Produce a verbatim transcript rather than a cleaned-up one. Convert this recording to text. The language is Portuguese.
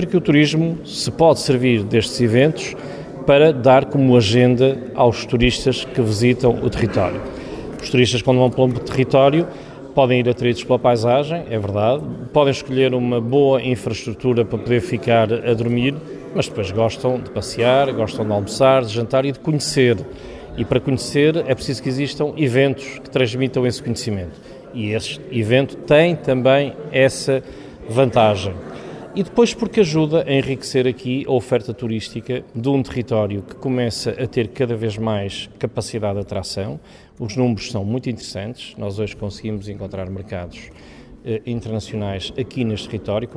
sempre que o turismo se pode servir destes eventos para dar como agenda aos turistas que visitam o território. Os turistas, quando vão para um território, podem ir atraídos pela paisagem, é verdade, podem escolher uma boa infraestrutura para poder ficar a dormir, mas depois gostam de passear, gostam de almoçar, de jantar e de conhecer. E para conhecer é preciso que existam eventos que transmitam esse conhecimento. E este evento tem também essa vantagem. E depois porque ajuda a enriquecer aqui a oferta turística de um território que começa a ter cada vez mais capacidade de atração. Os números são muito interessantes. Nós hoje conseguimos encontrar mercados eh, internacionais aqui neste território.